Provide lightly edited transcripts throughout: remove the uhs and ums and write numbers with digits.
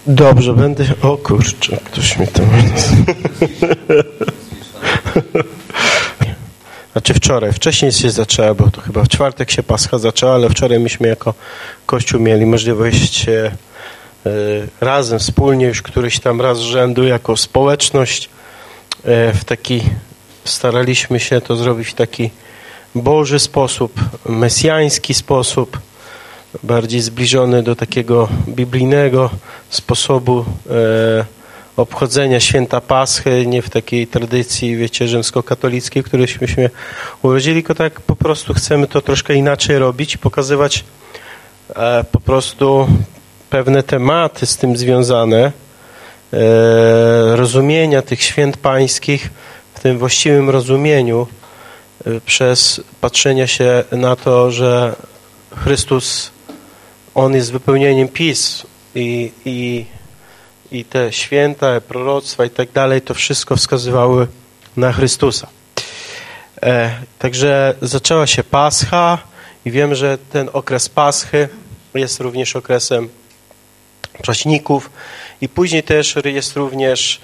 Dobrze, będę... O kurczę, ktoś mi tam... Znaczy wcześniej się zaczęła, bo to chyba w czwartek się Pascha zaczęła, ale wczoraj myśmy jako Kościół mieli możliwość razem, wspólnie już któryś tam raz z rzędu jako społeczność staraliśmy się to zrobić w taki Boży sposób, mesjański sposób, bardziej zbliżony do takiego biblijnego sposobu obchodzenia święta Paschy, nie w takiej tradycji, wiecie, rzymskokatolickiej, w którejśmy się urodzili, tylko tak po prostu chcemy to troszkę inaczej robić i pokazywać po prostu pewne tematy z tym związane, rozumienia tych święt pańskich w tym właściwym rozumieniu przez patrzenie się na to, że Chrystus, On jest wypełnieniem pism i te święta, proroctwa i tak dalej, to wszystko wskazywały na Chrystusa. Także zaczęła się Pascha i wiem, że ten okres Paschy jest również okresem Prześników i później też jest również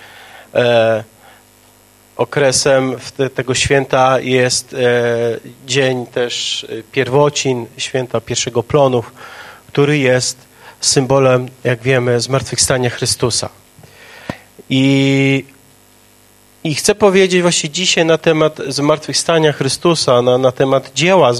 okresem tego święta jest dzień też pierwocin, święta pierwszego plonów, który jest symbolem, jak wiemy, zmartwychwstania Chrystusa. I chcę powiedzieć właśnie dzisiaj na temat zmartwychwstania Chrystusa, na temat dzieła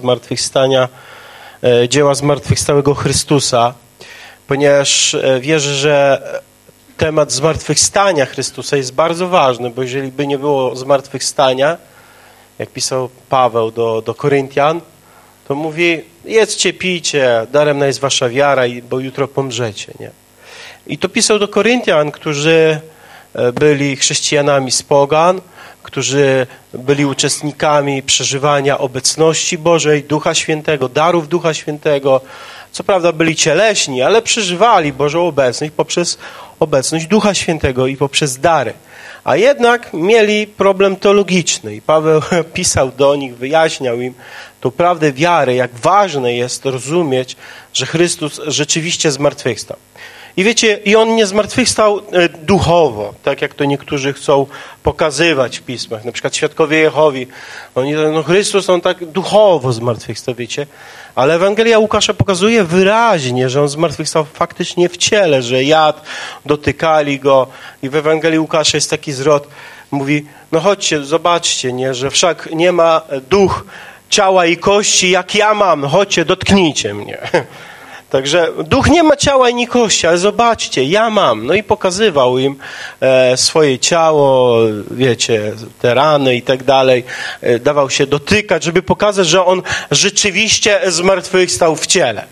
zmartwychwstałego Chrystusa, ponieważ wierzę, że temat zmartwychwstania Chrystusa jest bardzo ważny, bo jeżeli by nie było zmartwychwstania, jak pisał Paweł do Koryntian, to mówi, jedzcie, pijcie, daremna jest wasza wiara, bo jutro pomrzecie. Nie? I to pisał do Koryntian, którzy byli chrześcijanami z pogan, którzy byli uczestnikami przeżywania obecności Bożej, Ducha Świętego, darów Ducha Świętego. Co prawda byli cieleśni, ale przeżywali Bożą obecność poprzez obecność Ducha Świętego i poprzez dary. A jednak mieli problem teologiczny i Paweł pisał do nich, wyjaśniał im tą prawdę wiary, jak ważne jest rozumieć, że Chrystus rzeczywiście zmartwychwstał. I wiecie, i On nie zmartwychwstał duchowo, tak jak to niektórzy chcą pokazywać w pismach. Na przykład świadkowie Jehowi, oni Chrystus, On tak duchowo zmartwychwstał, wiecie. Ale Ewangelia Łukasza pokazuje wyraźnie, że On zmartwychwstał faktycznie w ciele, że jadł, dotykali Go. I w Ewangelii Łukasza jest taki zwrot, mówi, no chodźcie, zobaczcie, nie, że wszak nie ma duch ciała i kości, jak ja mam, chodźcie, dotknijcie mnie. Także duch nie ma ciała ani kości, ale zobaczcie, ja mam. No i pokazywał im swoje ciało, wiecie, te rany i tak dalej. Dawał się dotykać, żeby pokazać, że On rzeczywiście zmartwychwstał w ciele.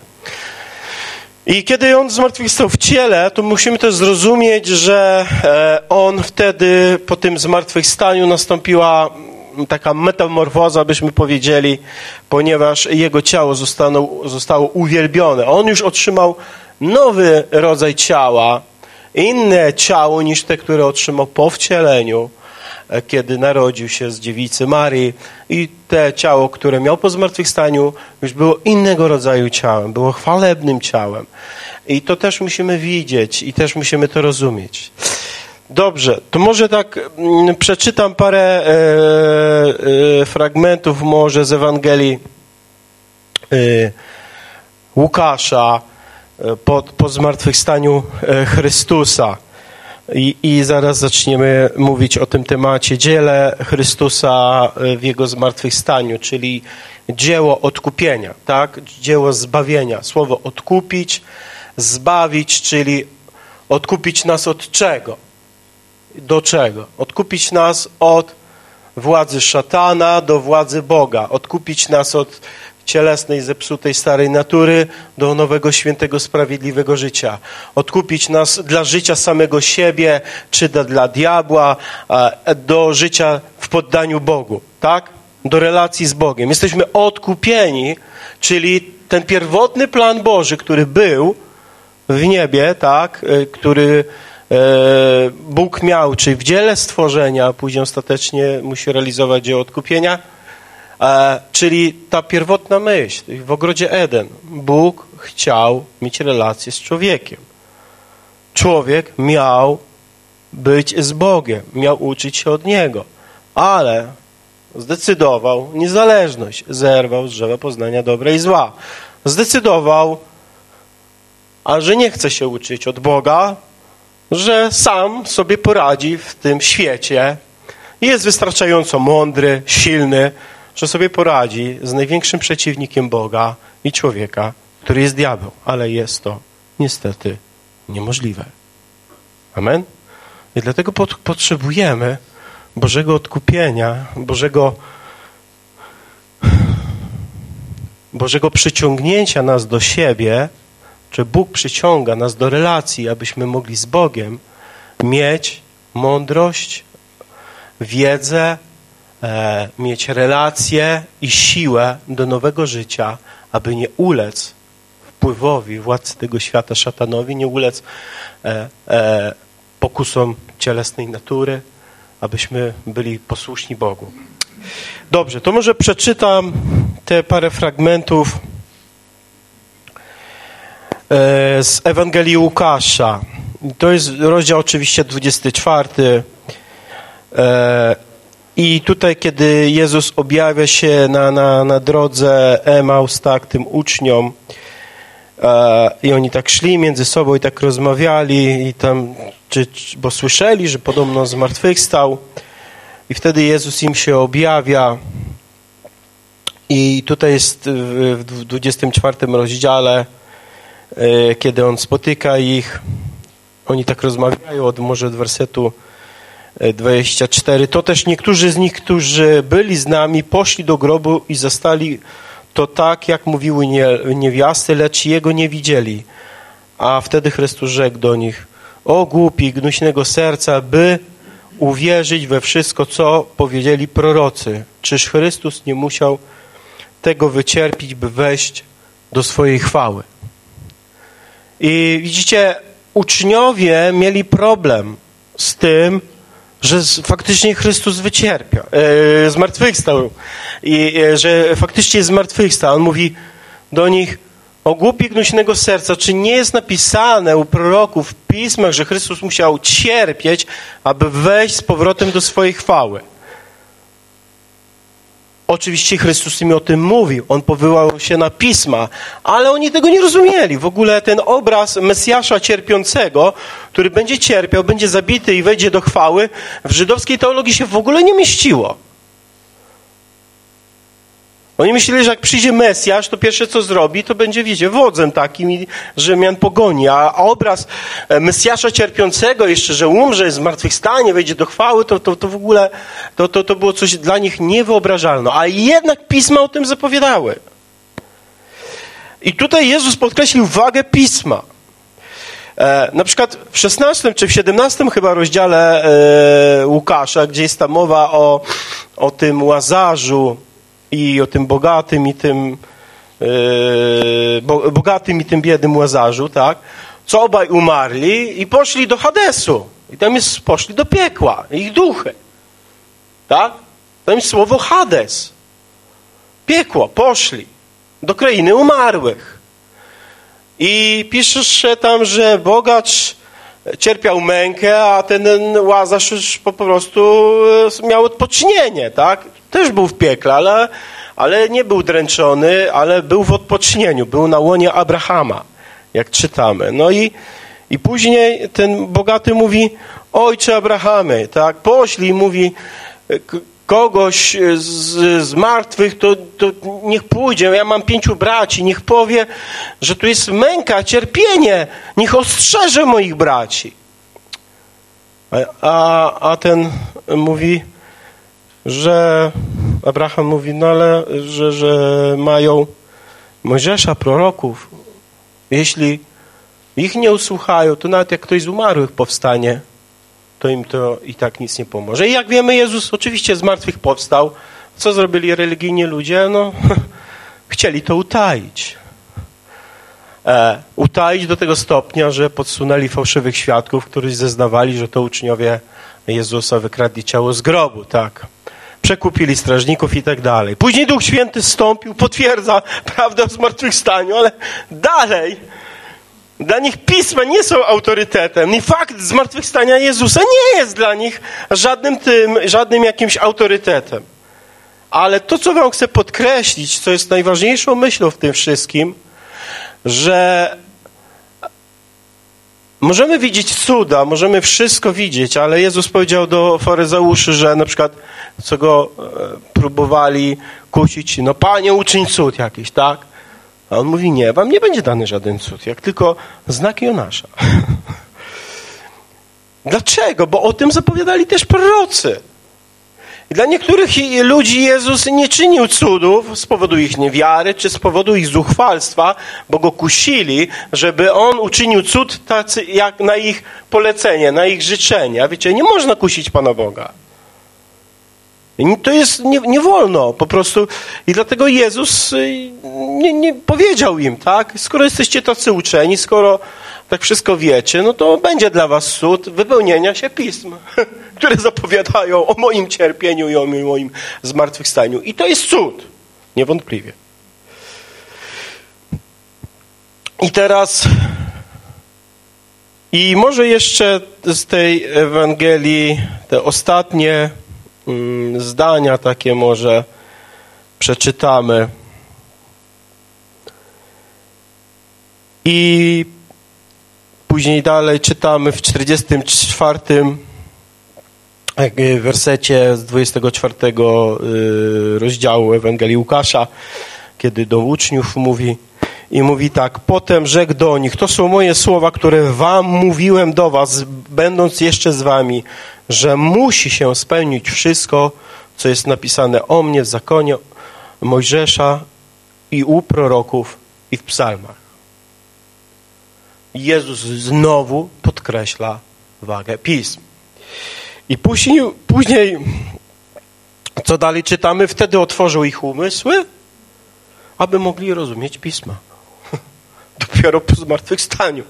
I kiedy On zmartwychwstał w ciele, to musimy też zrozumieć, że On wtedy po tym zmartwychwstaniu nastąpiła taka metamorfoza, byśmy powiedzieli, ponieważ Jego ciało zostało uwielbione. On już otrzymał nowy rodzaj ciała, inne ciało niż te, które otrzymał po wcieleniu, kiedy narodził się z dziewicy Marii. I te ciało, które miał po zmartwychwstaniu, już było innego rodzaju ciałem, było chwalebnym ciałem. I to też musimy widzieć i też musimy to rozumieć. Dobrze, to może tak przeczytam parę fragmentów może z Ewangelii Łukasza po zmartwychwstaniu Chrystusa. I zaraz zaczniemy mówić o tym temacie, dziele Chrystusa w Jego zmartwychwstaniu, czyli dzieło odkupienia, tak? Dzieło zbawienia. Słowo odkupić, zbawić, czyli odkupić nas od czego? Do czego? Odkupić nas od władzy szatana do władzy Boga. Odkupić nas od cielesnej, zepsutej, starej natury do nowego, świętego, sprawiedliwego życia. Odkupić nas dla życia samego siebie, czy dla diabła, do życia w poddaniu Bogu. Tak? Do relacji z Bogiem. Jesteśmy odkupieni, czyli ten pierwotny plan Boży, który był w niebie, tak? Który Bóg miał, czyli w dziele stworzenia, a później ostatecznie musi realizować dzieło odkupienia, czyli ta pierwotna myśl w ogrodzie Eden. Bóg chciał mieć relację z człowiekiem. człowiek miał być z Bogiem, miał uczyć się od Niego, ale zdecydował niezależność, zerwał z drzewa poznania dobra i zła. Zdecydował, a że nie chce się uczyć od Boga, że sam sobie poradzi w tym świecie. Jest wystarczająco mądry, silny, że sobie poradzi z największym przeciwnikiem Boga i człowieka, który jest diabeł. Ale jest to niestety niemożliwe. Amen? I dlatego potrzebujemy Bożego odkupienia, Bożego przyciągnięcia nas do siebie, czy Bóg przyciąga nas do relacji, abyśmy mogli z Bogiem mieć mądrość, wiedzę, mieć relacje i siłę do nowego życia, aby nie ulec wpływowi władcy tego świata, szatanowi, nie ulec pokusom cielesnej natury, abyśmy byli posłuszni Bogu. Dobrze, to może przeczytam te parę fragmentów z Ewangelii Łukasza. To jest rozdział oczywiście 24. I tutaj, kiedy Jezus objawia się na drodze Emaus, tak, tym uczniom, i oni tak szli między sobą i tak rozmawiali, i tam, bo słyszeli, że podobno zmartwychwstał, i wtedy Jezus im się objawia. I tutaj jest w 24 rozdziale, kiedy On spotyka ich, oni tak rozmawiają, może od wersetu 24. To też niektórzy z nich, którzy byli z nami, poszli do grobu i zastali to tak, jak mówiły niewiasty, lecz Jego nie widzieli. A wtedy Chrystus rzekł do nich: o głupi, gnuśnego serca, by uwierzyć we wszystko, co powiedzieli prorocy. Czyż Chrystus nie musiał tego wycierpieć, by wejść do swojej chwały? I widzicie, uczniowie mieli problem z tym, że faktycznie Chrystus zmartwychwstał i że faktycznie zmartwychwstał. On mówi do nich: o głupi gnuśnego serca, czy nie jest napisane u proroków w pismach, że Chrystus musiał cierpieć, aby wejść z powrotem do swojej chwały? Oczywiście Chrystus im o tym mówił. On powołał się na pisma, ale oni tego nie rozumieli. W ogóle ten obraz Mesjasza cierpiącego, który będzie cierpiał, będzie zabity i wejdzie do chwały, w żydowskiej teologii się w ogóle nie mieściło. Oni myśleli, że jak przyjdzie Mesjasz, to pierwsze co zrobi, to będzie, wiecie, wodzem takim i Rzymian pogoni. A obraz Mesjasza cierpiącego jeszcze, że umrze, zmartwychwstanie, wejdzie do chwały, to w ogóle to było coś dla nich niewyobrażalne. A jednak Pisma o tym zapowiadały. I tutaj Jezus podkreślił wagę Pisma. Na przykład w 16 czy w 17 chyba rozdziale Łukasza, gdzie jest ta mowa o tym Łazarzu i o tym bogatym i tym biednym Łazarzu, tak? Co obaj umarli i poszli do Hadesu. I tam poszli do piekła, ich duchy. Tak? Tam jest słowo Hades. Piekło, poszli do krainy umarłych. I piszesz tam, że bogacz cierpiał mękę, a ten Łazarz już po prostu miał odpocznienie, tak? Też był w piekle, ale nie był dręczony, ale był w odpocznieniu, był na łonie Abrahama, jak czytamy. No i później ten bogaty mówi: ojcze Abrahamie, tak? Poślij i mówi kogoś z martwych, to niech pójdzie, ja mam 5 braci, niech powie, że tu jest męka, cierpienie, niech ostrzeże moich braci. A ten mówi, że Abraham mówi, no ale, że mają Mojżesza, proroków. Jeśli ich nie usłuchają, to nawet jak ktoś z umarłych powstanie, to im to i tak nic nie pomoże. I jak wiemy, Jezus oczywiście z martwych powstał. Co zrobili religijni ludzie? No, chcieli to utaić. Utaić do tego stopnia, że podsunęli fałszywych świadków, którzy zeznawali, że to uczniowie Jezusa wykradli ciało z grobu, tak. Przekupili strażników i tak dalej. Później Duch Święty zstąpił, potwierdza prawdę o zmartwychwstaniu, ale dalej Dla nich pisma nie są autorytetem i fakt zmartwychwstania Jezusa nie jest dla nich żadnym jakimś autorytetem. Ale to, co wam chcę podkreślić, co jest najważniejszą myślą w tym wszystkim, że możemy widzieć cuda, możemy wszystko widzieć, ale Jezus powiedział do faryzeuszy, że na przykład, co go próbowali kusić, no Panie, uczyń cud jakiś, tak? A on mówi, nie, wam nie będzie dany żaden cud, jak tylko znak Jonasza. Dlaczego? Bo o tym zapowiadali też prorocy. I dla niektórych ludzi Jezus nie czynił cudów z powodu ich niewiary, czy z powodu ich zuchwalstwa, bo go kusili, żeby on uczynił cud tacy jak na ich polecenie, na ich życzenie. A wiecie, nie można kusić Pana Boga. I to jest, nie wolno po prostu. I dlatego Jezus nie powiedział im, tak? Skoro jesteście tacy uczeni, skoro tak wszystko wiecie, no to będzie dla was cud wypełnienia się pism, które zapowiadają o moim cierpieniu i o moim zmartwychwstaniu. I to jest cud, niewątpliwie. I teraz, i może jeszcze z tej Ewangelii, te ostatnie zdania takie może przeczytamy. I później dalej czytamy w 44 wersecie z 24 rozdziału Ewangelii Łukasza, kiedy do uczniów mówi i mówi tak, potem rzekł do nich, to są moje słowa, które wam mówiłem do was, będąc jeszcze z wami, że musi się spełnić wszystko, co jest napisane o mnie w zakonie Mojżesza i u proroków i w psalmach. Jezus znowu podkreśla wagę pism. I później co dalej czytamy? Wtedy otworzył ich umysły, aby mogli rozumieć pisma. Dopiero po zmartwychwstaniu.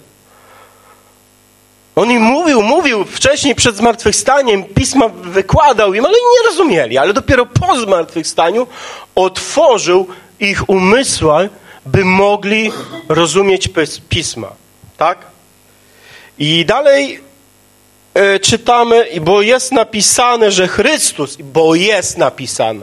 On im mówił wcześniej przed zmartwychwstaniem, pisma wykładał im, ale nie rozumieli. Ale dopiero po zmartwychwstaniu otworzył ich umysły, by mogli rozumieć pisma. Tak? I dalej czytamy, bo jest napisane, że Chrystus, bo jest napisane.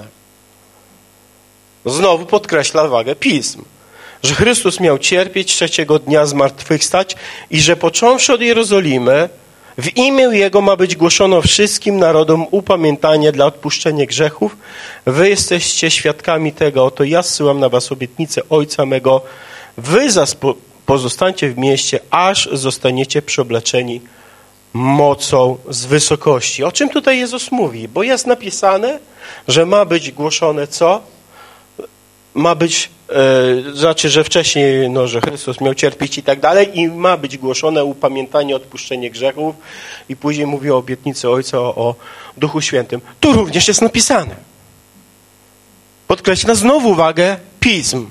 Znowu podkreśla wagę pism. Że Chrystus miał cierpieć, trzeciego dnia zmartwychwstać i że począwszy od Jerozolimy, w imię Jego ma być głoszono wszystkim narodom upamiętanie dla odpuszczenia grzechów. Wy jesteście świadkami tego, oto ja zsyłam na was obietnicę Ojca mego. Wy zaś pozostańcie w mieście, aż zostaniecie przeobleczeni mocą z wysokości. O czym tutaj Jezus mówi? Bo jest napisane, że ma być głoszone co? Ma być, znaczy, że wcześniej, że Chrystus miał cierpieć i tak dalej i ma być głoszone upamiętanie, odpuszczenie grzechów i później mówi o obietnicy Ojca, o Duchu Świętym. Tu również jest napisane. Podkreśla znowu wagę pism.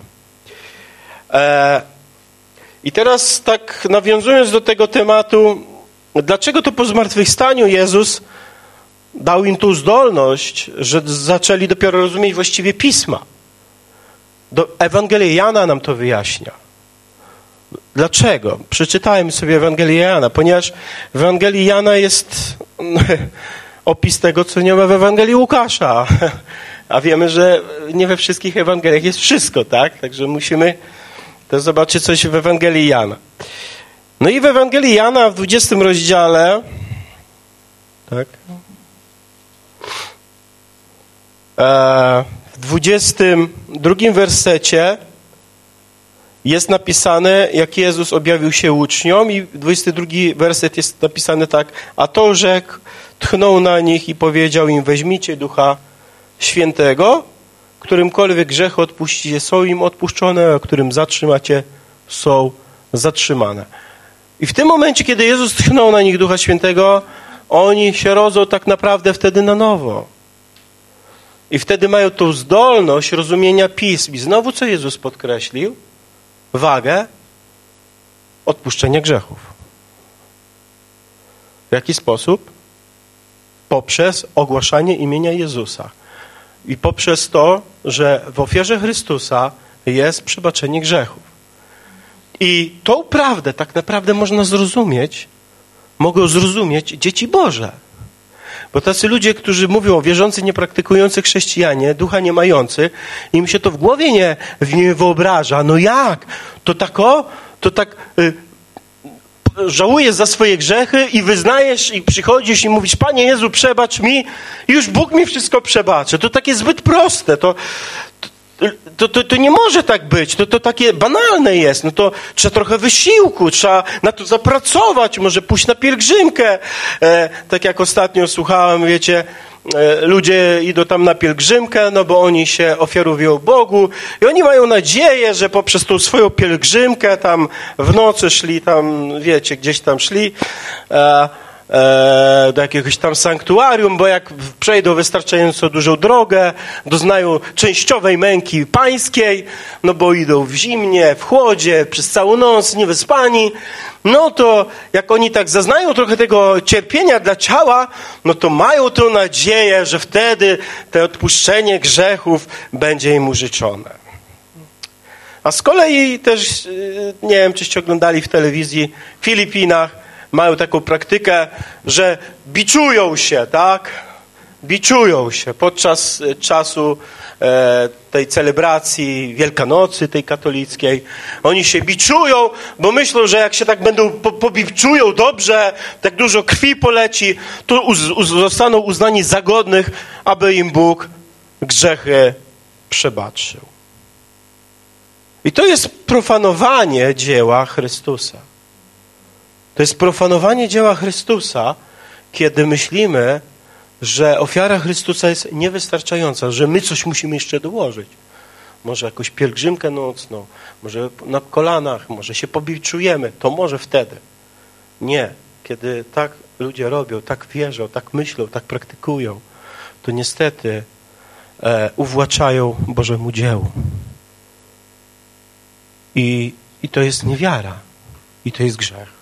I teraz tak nawiązując do tego tematu, dlaczego to po zmartwychwstaniu Jezus dał im tu zdolność, że zaczęli dopiero rozumieć właściwie pisma. Ewangelia Jana nam to wyjaśnia. Dlaczego? Przeczytałem sobie Ewangelię Jana, ponieważ w Ewangelii Jana jest opis tego, co nie ma w Ewangelii Łukasza. A wiemy, że nie we wszystkich Ewangeliach jest wszystko, tak? Także musimy też zobaczyć coś w Ewangelii Jana. No i w Ewangelii Jana w 20 rozdziale, tak? W 22 wersecie jest napisane, jak Jezus objawił się uczniom i 22 werset jest napisany tak, a to rzekł, tchnął na nich i powiedział im, weźmijcie Ducha Świętego, którymkolwiek grzechy odpuścicie, są im odpuszczone, a którym zatrzymacie, są zatrzymane. I w tym momencie, kiedy Jezus tchnął na nich Ducha Świętego, oni się rodzą tak naprawdę wtedy na nowo. I wtedy mają tą zdolność rozumienia pism. I znowu co Jezus podkreślił? Wagę odpuszczenia grzechów. W jaki sposób? Poprzez ogłaszanie imienia Jezusa. I poprzez to, że w ofierze Chrystusa jest przebaczenie grzechów. I tą prawdę tak naprawdę mogą zrozumieć dzieci Boże. Bo tacy ludzie, którzy mówią o wierzący, niepraktykujący chrześcijanie, ducha nie mający, im się to w głowie nie wyobraża. No jak? To tak żałujesz za swoje grzechy i wyznajesz i przychodzisz i mówisz: Panie Jezu, przebacz mi, i już Bóg mi wszystko przebaczy. To takie zbyt proste. To nie może tak być, to takie banalne jest, no to trzeba trochę wysiłku, trzeba na to zapracować, może pójść na pielgrzymkę. Tak jak ostatnio słuchałem, wiecie, ludzie idą tam na pielgrzymkę, no bo oni się ofiarowują Bogu i oni mają nadzieję, że poprzez tą swoją pielgrzymkę tam w nocy szli tam, wiecie, gdzieś tam szli, do jakiegoś tam sanktuarium, bo jak przejdą wystarczająco dużą drogę, doznają częściowej męki pańskiej, no bo idą w zimnie, w chłodzie, przez całą noc, niewyspani, no to jak oni tak zaznają trochę tego cierpienia dla ciała, no to mają tą nadzieję, że wtedy to odpuszczenie grzechów będzie im użyczone. A z kolei też, nie wiem, czyście oglądali w telewizji, w Filipinach mają taką praktykę, że biczują się, tak? Biczują się podczas czasu tej celebracji Wielkanocy, tej katolickiej. Oni się biczują, bo myślą, że jak się tak będą pobiczują dobrze, tak dużo krwi poleci, to zostaną uznani za godnych, aby im Bóg grzechy przebaczył. I to jest profanowanie dzieła Chrystusa. To jest profanowanie dzieła Chrystusa, kiedy myślimy, że ofiara Chrystusa jest niewystarczająca, że my coś musimy jeszcze dołożyć. Może jakąś pielgrzymkę nocną, może na kolanach, może się pobiczujemy, to może wtedy. Nie. Kiedy tak ludzie robią, tak wierzą, tak myślą, tak praktykują, to niestety uwłaczają Bożemu dziełu. I to jest niewiara. I to jest grzech.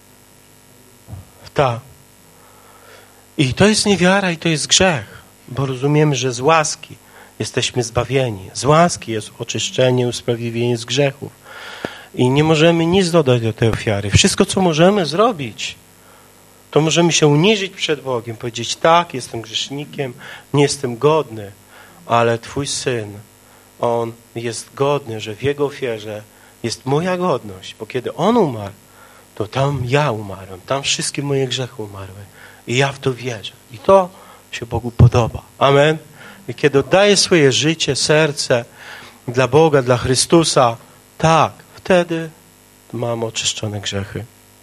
Tak. I to jest niewiara i to jest grzech, bo rozumiemy, że z łaski jesteśmy zbawieni. Z łaski jest oczyszczenie, usprawiedliwienie z grzechów. I nie możemy nic dodać do tej ofiary. Wszystko, co możemy zrobić, to możemy się uniżyć przed Bogiem, powiedzieć: tak, jestem grzesznikiem, nie jestem godny, ale Twój Syn, On jest godny, że w Jego ofierze jest moja godność, bo kiedy On umarł, to tam ja umarłem, tam wszystkie moje grzechy umarły. I ja w to wierzę. I to się Bogu podoba. Amen. I kiedy oddaję swoje życie, serce dla Boga, dla Chrystusa, tak, wtedy mam oczyszczone grzechy.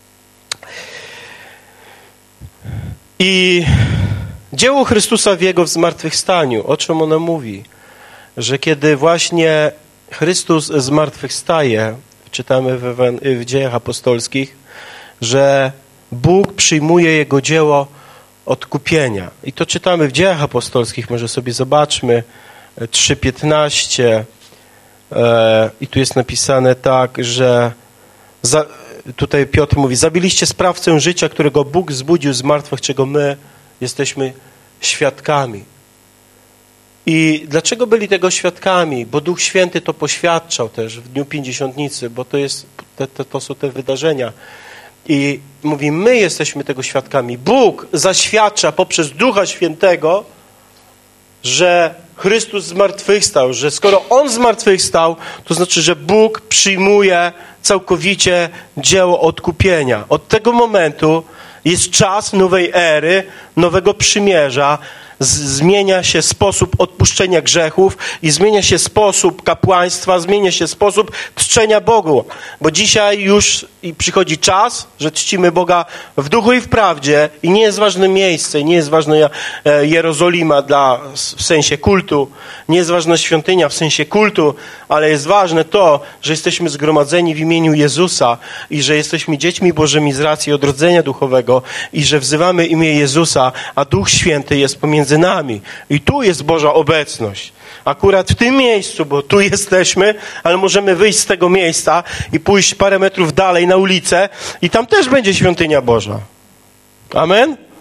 I dzieło Chrystusa w Jego zmartwychwstaniu, o czym ono mówi? Że kiedy właśnie Chrystus zmartwychwstaje, czytamy w Dziejach Apostolskich, że Bóg przyjmuje Jego dzieło odkupienia. I to czytamy w Dziejach Apostolskich, może sobie zobaczmy, 3:15. I tu jest napisane tak, że tutaj Piotr mówi: zabiliście sprawcę życia, którego Bóg zbudził z martwych, czego my jesteśmy świadkami. I dlaczego byli tego świadkami? Bo Duch Święty to poświadczał też w Dniu Pięćdziesiątnicy, bo to są te wydarzenia. I mówi: my jesteśmy tego świadkami. Bóg zaświadcza poprzez Ducha Świętego, że Chrystus zmartwychwstał, że skoro On zmartwychwstał, to znaczy, że Bóg przyjmuje całkowicie dzieło odkupienia. Od tego momentu jest czas nowej ery, nowego przymierza. Zmienia się sposób odpuszczenia grzechów i zmienia się sposób kapłaństwa, zmienia się sposób czczenia Bogu. Bo dzisiaj już przychodzi czas, że czcimy Boga w duchu i w prawdzie i nie jest ważne miejsce, nie jest ważna Jerozolima w sensie kultu, nie jest ważna świątynia w sensie kultu, ale jest ważne to, że jesteśmy zgromadzeni w imieniu Jezusa i że jesteśmy dziećmi Bożymi z racji odrodzenia duchowego i że wzywamy imię Jezusa, a Duch Święty jest pomiędzy nami. I tu jest Boża obecność. Akurat w tym miejscu, bo tu jesteśmy, ale możemy wyjść z tego miejsca i pójść parę metrów dalej na ulicę i tam też będzie świątynia Boża. Amen?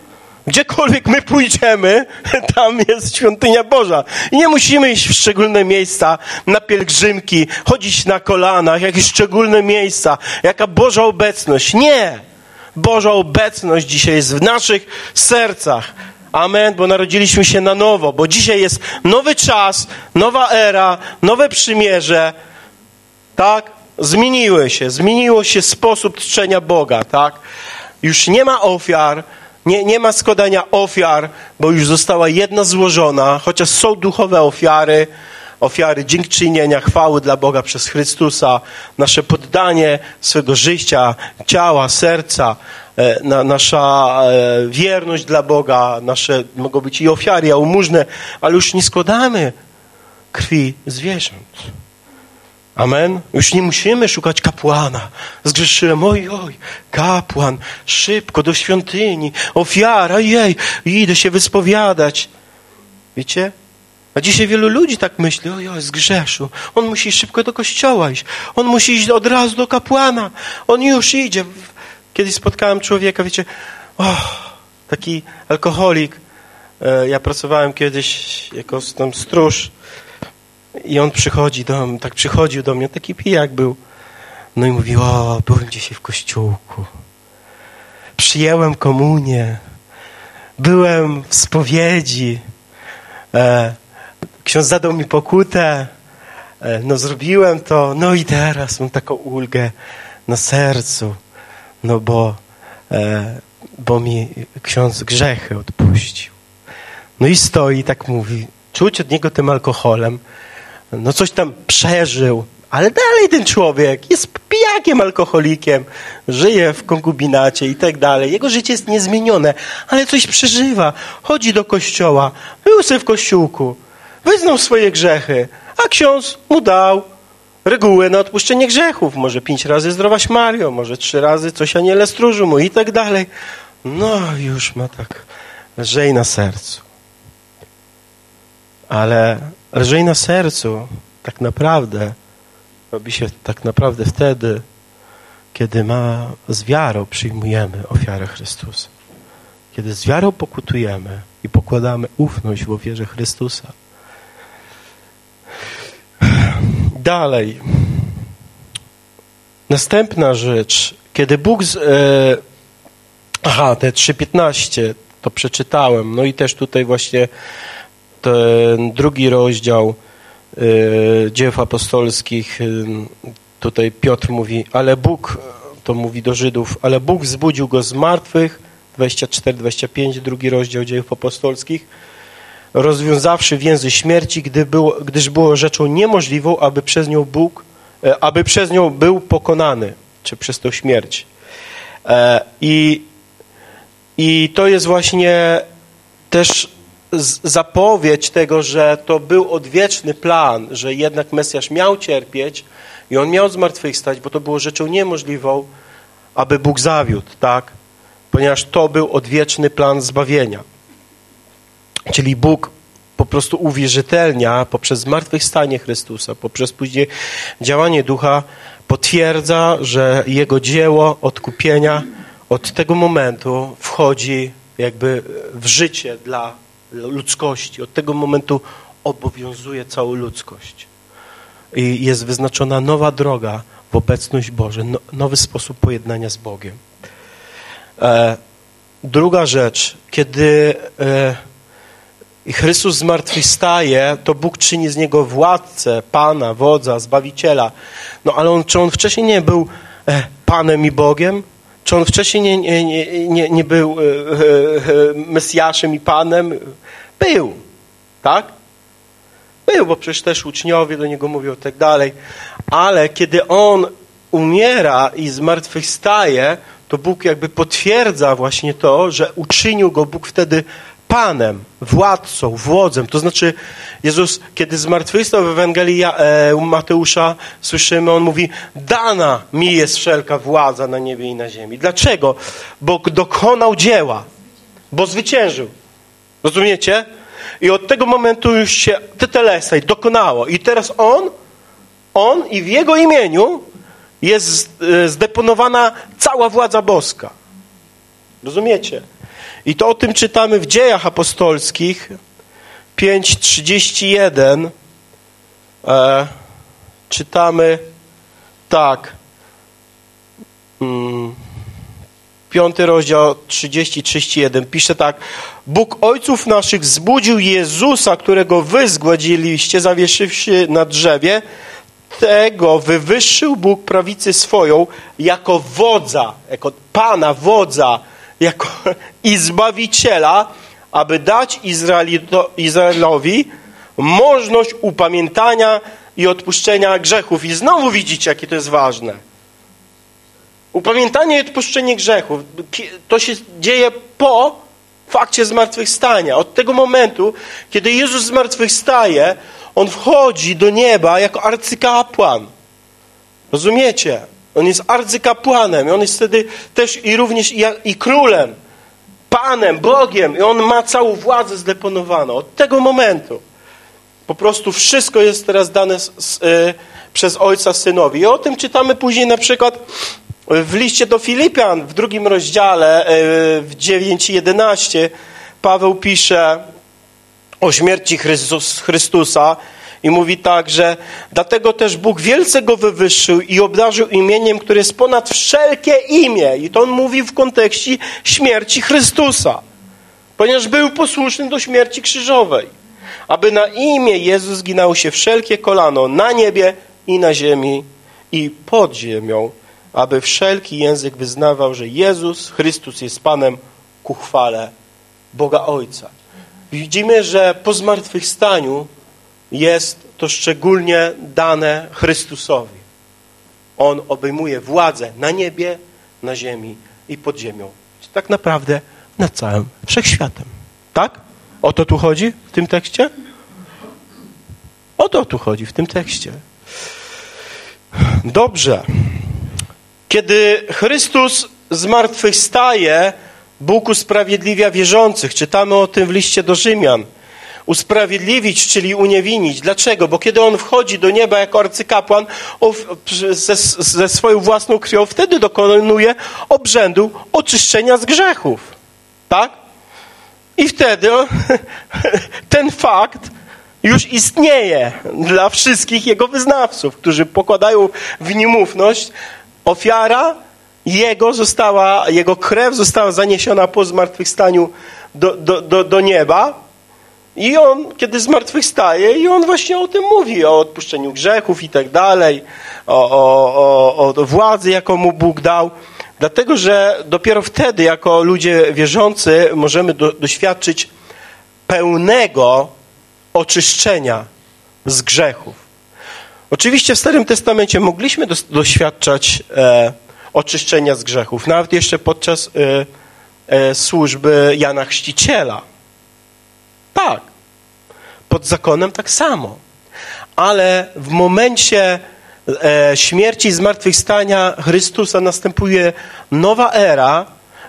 Gdziekolwiek my pójdziemy, tam jest świątynia Boża. I nie musimy iść w szczególne miejsca, na pielgrzymki, chodzić na kolanach, jakieś szczególne miejsca, jaka Boża obecność. Nie! Boża obecność dzisiaj jest w naszych sercach. Amen, bo narodziliśmy się na nowo, bo dzisiaj jest nowy czas, nowa era, nowe przymierze, tak? Zmieniło się sposób czczenia Boga, tak? Już nie ma ofiar, nie ma składania ofiar, bo już została jedna złożona, chociaż są duchowe ofiary dziękczynienia, chwały dla Boga przez Chrystusa, nasze poddanie swego życia, ciała, serca, nasza wierność dla Boga, nasze mogą być i ofiary, jałmużny, ale już nie składamy krwi zwierząt. Amen? Już nie musimy szukać kapłana. Zgrzeszyłem, oj, kapłan, szybko do świątyni, ofiara, idę się wyspowiadać. Wiecie? A dzisiaj wielu ludzi tak myśli, zgrzeszył. On musi szybko do kościoła iść. On musi iść od razu do kapłana. On już idzie. Kiedyś spotkałem człowieka, wiecie, taki alkoholik. Ja pracowałem kiedyś jako tam stróż. I on przychodził do mnie, taki pijak był. No i mówi, byłem dzisiaj w kościółku. Przyjęłem komunię. Byłem w spowiedzi. Ksiądz zadał mi pokutę. Zrobiłem to. No i teraz mam taką ulgę na sercu. No bo mi ksiądz grzechy odpuścił. No i stoi i tak mówi. Czuć od niego tym alkoholem. No coś tam przeżył, ale dalej ten człowiek jest pijakiem, alkoholikiem, żyje w konkubinacie i tak dalej. Jego życie jest niezmienione, ale coś przeżywa. Chodzi do kościoła, był sobie w kościółku, wyznał swoje grzechy, a ksiądz mu dał regułę na odpuszczenie grzechów. Może 5 razy zdrowaś Mario, może 3 razy coś aniele stróżu mu i tak dalej. No już ma tak lżej na sercu. Ale lżej na sercu tak naprawdę robi się tak naprawdę wtedy, kiedy z wiarą przyjmujemy ofiarę Chrystusa. Kiedy z wiarą pokutujemy i pokładamy ufność w ofierze Chrystusa. Dalej. Następna rzecz. Kiedy Bóg... te 3:15 to przeczytałem. No i też tutaj właśnie ten 2 rozdział Dziejów Apostolskich, tutaj Piotr mówi, ale Bóg, to mówi do Żydów, ale Bóg wzbudził go z martwych, 24-25, 2 rozdział Dziejów Apostolskich, rozwiązawszy więzy śmierci, gdyż było rzeczą niemożliwą, aby przez nią był pokonany, czy przez tą śmierć. I to jest właśnie też zapowiedź tego, że to był odwieczny plan, że jednak Mesjasz miał cierpieć i on miał zmartwychwstać, bo to było rzeczą niemożliwą, aby Bóg zawiódł, tak? Ponieważ to był odwieczny plan zbawienia. Czyli Bóg po prostu uwierzytelnia poprzez zmartwychwstanie Chrystusa, poprzez później działanie Ducha, potwierdza, że Jego dzieło odkupienia od tego momentu wchodzi jakby w życie dla ludzkości. Od tego momentu obowiązuje całą ludzkość. I jest wyznaczona nowa droga w obecność Bożą, nowy sposób pojednania z Bogiem. Druga rzecz, kiedy Chrystus zmartwychwstaje, to Bóg czyni z Niego władcę, Pana, wodza, Zbawiciela. No ale czy On wcześniej nie był Panem i Bogiem? Czy On wcześniej nie był Mesjaszem i Panem? Był, tak? Był, bo przecież też uczniowie do Niego mówią i tak dalej. Ale kiedy On umiera i zmartwychwstaje, to Bóg jakby potwierdza właśnie to, że uczynił Go Bóg wtedy Panem, władcą, wodzem. To znaczy Jezus, kiedy zmartwychwstał w Ewangelii Mateusza, słyszymy, On mówi, dana mi jest wszelka władza na niebie i na ziemi. Dlaczego? Bo dokonał dzieła, bo zwyciężył. Rozumiecie? I od tego momentu już się tetelestaj dokonało. I teraz On i w Jego imieniu jest zdeponowana cała władza boska. Rozumiecie? I to o tym czytamy w Dziejach Apostolskich 5:31. Czytamy tak. 5 rozdział 30-31 pisze tak: Bóg ojców naszych wzbudził Jezusa, którego wy zgładziliście, zawieszywszy na drzewie. Tego wywyższył Bóg prawicy swoją jako wodza, jako Pana wodza, jako i Zbawiciela, aby dać Izraelowi możliwość upamiętania i odpuszczenia grzechów. I znowu widzicie, jakie to jest ważne. Upamiętanie i odpuszczenie grzechów. To się dzieje po fakcie zmartwychwstania. Od tego momentu, kiedy Jezus zmartwychwstaje, On wchodzi do nieba jako arcykapłan. Rozumiecie? On jest arcykapłanem. On jest wtedy też i również i królem, Panem, Bogiem. I On ma całą władzę zdeponowaną. Od tego momentu po prostu wszystko jest teraz dane przez Ojca Synowi. I o tym czytamy później na przykład w liście do Filipian w 2 rozdziale, w 9:11 Paweł pisze o śmierci Chrystusa i mówi tak, że dlatego też Bóg wielce go wywyższył i obdarzył imieniem, które jest ponad wszelkie imię. I to on mówi w kontekście śmierci Chrystusa, ponieważ był posłuszny do śmierci krzyżowej, aby na imię Jezus zginało się wszelkie kolano na niebie i na ziemi i pod ziemią, aby wszelki język wyznawał, że Jezus Chrystus jest Panem ku chwale Boga Ojca. Widzimy, że po zmartwychwstaniu jest to szczególnie dane Chrystusowi. On obejmuje władzę na niebie, na ziemi i pod ziemią. Tak naprawdę nad całym wszechświatem. Tak? O to tu chodzi w tym tekście? O to tu chodzi w tym tekście. Dobrze. Kiedy Chrystus zmartwychwstaje, Bóg usprawiedliwia wierzących. Czytamy o tym w liście do Rzymian. Usprawiedliwić, czyli uniewinnić. Dlaczego? Bo kiedy On wchodzi do nieba jako arcykapłan ze swoją własną krwią, wtedy dokonuje obrzędu oczyszczenia z grzechów. Tak? I wtedy ten fakt już istnieje dla wszystkich Jego wyznawców, którzy pokładają w Nim ufność. Ofiara Jego krew została zaniesiona po zmartwychwstaniu do nieba. I On, kiedy zmartwychwstaje, i On właśnie o tym mówi, o odpuszczeniu grzechów i tak dalej, o władzy, jaką Mu Bóg dał. Dlatego, że dopiero wtedy, jako ludzie wierzący, możemy doświadczyć pełnego oczyszczenia z grzechów. Oczywiście w Starym Testamencie mogliśmy doświadczać oczyszczenia z grzechów, nawet jeszcze podczas służby Jana Chrzciciela. Tak. Pod zakonem tak samo. Ale w momencie śmierci i zmartwychwstania Chrystusa następuje nowa era